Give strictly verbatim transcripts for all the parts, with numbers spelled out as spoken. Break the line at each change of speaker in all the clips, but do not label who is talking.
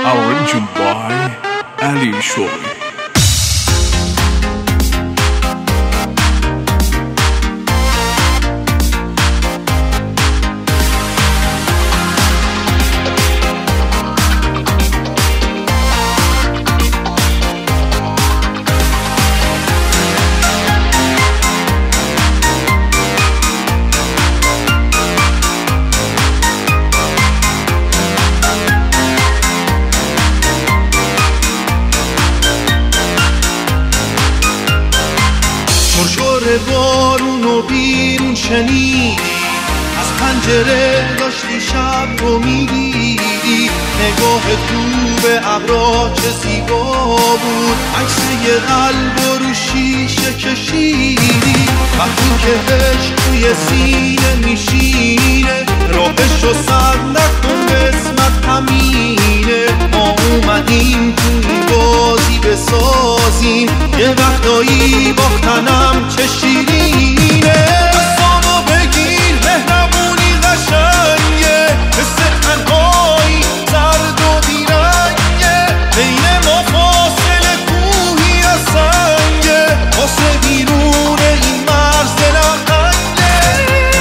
Arranged by Ali Shori.
شرشر بارون و بیرون شنیدی، از پنجره داشتی شب رو میدیدی، نگاه تو به ابرا چه زیبا بود، عکس یه قلب و رو شیشه کشیدی. وقتی که عشق توی سینه میشینه، راهشو سر نکن قسمت همینه. ما اومدیم تو این بازی بسازیم، یه وقتایی باختنم چه شیرینه. دستامو بگیر مهربونی قشنگه، حس تنهایی زرد و بیرنگه، بین ما فاصله کوهی از سنگه، واسه بیرون این مرز دلم تنگه.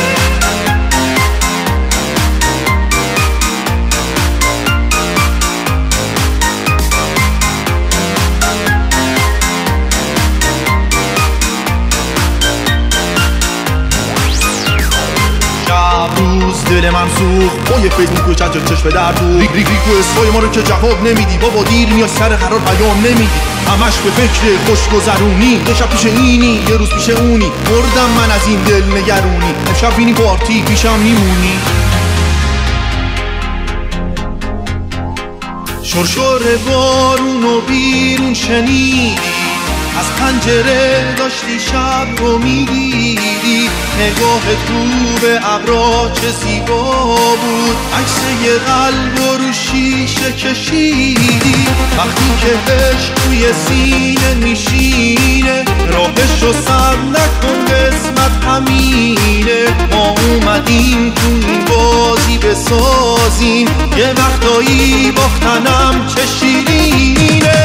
روز دل من سوخت با یه فیلم کوی چند جا چشم در دو ریگ ریگ ریگ و اسمای ما رو که جواب نمیدی، بابا دیر میای سر قرار پیام نمیدی، همش به فکر خوشگذرونی، یه شب پیش اینی یه روز پیش اونی، مردم من از این دل نگرونی، امشب بینی پارتی پیشم میمونی. شرشر بارون و بیرون شنیدی، از پنجره داشتی شب رو میدیدی، نگاه تو به ابرا چه زیبا بود، عکس یه قلب و رو شیشه کشیدی. وقتی که عشق توی سینه میشینه، راهشو سر نکن قسمت همینه. ما اومدیم تو این بازی بسازیم، یه وقتایی باختنم چه شیرینه.